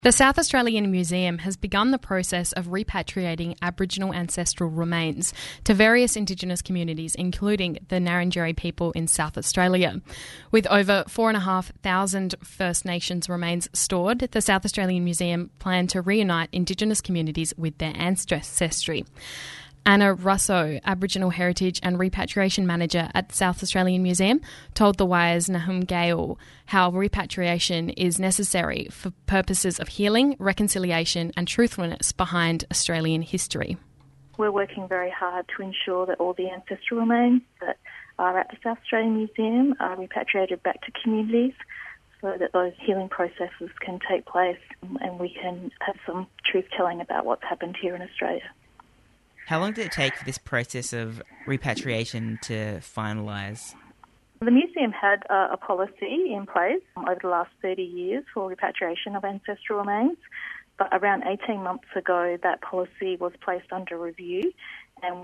The South Australian Museum has begun the process of repatriating Aboriginal ancestral remains to various Indigenous communities, including the Ngarrindjeri people in South Australia. With over 4,500 First Nations remains stored, the South Australian Museum plan to reunite Indigenous communities with their ancestry. Anna Russo, Aboriginal Heritage and Repatriation Manager at the South Australian Museum, told the Wire's Nahum Gale how repatriation is necessary for purposes of healing, reconciliation and truthfulness behind Australian history. We're working very hard to ensure that all the ancestral remains that are at the South Australian Museum are repatriated back to communities so that those healing processes can take place and we can have some truth-telling about what's happened here in Australia. How long did it take for this process of repatriation to finalise? The museum had a policy in place over the last 30 years for repatriation of ancestral remains, but around 18 months ago that policy was placed under review and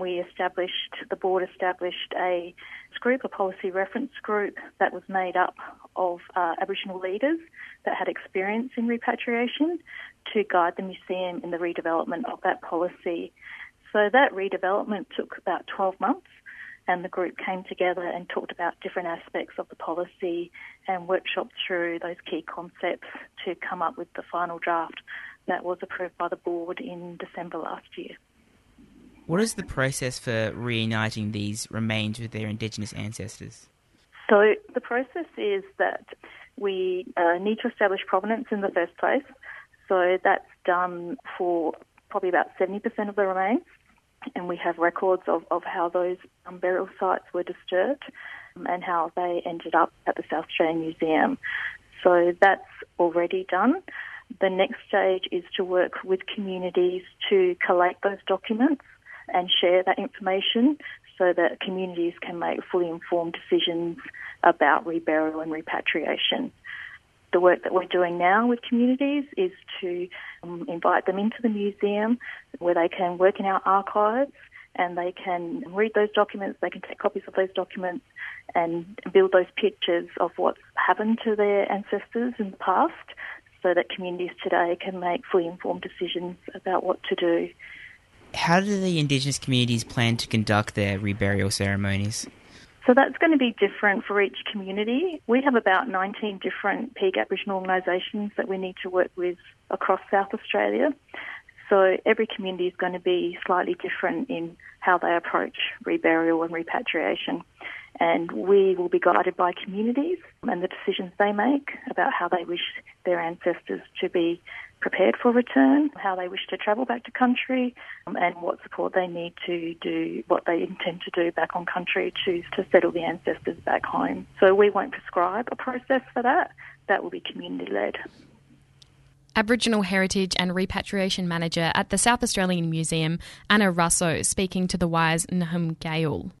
the board established a group, a policy reference group that was made up of Aboriginal leaders that had experience in repatriation to guide the museum in the redevelopment of that policy. So that redevelopment took about 12 months and the group came together and talked about different aspects of the policy and workshopped through those key concepts to come up with the final draft that was approved by the board in December last year. What is the process for reuniting these remains with their Indigenous ancestors? So the process is that we need to establish provenance in the first place. So that's done for probably about 70% of the remains. And we have records of how those burial sites were disturbed and how they ended up at the South Australian Museum. So that's already done. The next stage is to work with communities to collate those documents and share that information so that communities can make fully informed decisions about reburial and repatriation. The work that we're doing now with communities is to invite them into the museum where they can work in our archives and they can read those documents, they can take copies of those documents and build those pictures of what's happened to their ancestors in the past so that communities today can make fully informed decisions about what to do. How do the Indigenous communities plan to conduct their reburial ceremonies? So that's going to be different for each community. We have about 19 different peak Aboriginal organisations that we need to work with across South Australia. So every community is going to be slightly different in how they approach reburial and repatriation. And we will be guided by communities and the decisions they make about how they wish their ancestors to be prepared for return, how they wish to travel back to country, and what support they need to do, what they intend to do back on country to settle the ancestors back home. So we won't prescribe a process for that. That will be community-led. Aboriginal Heritage and Repatriation Manager at the South Australian Museum, Anna Russo, speaking to the Wire's Nahum Gale.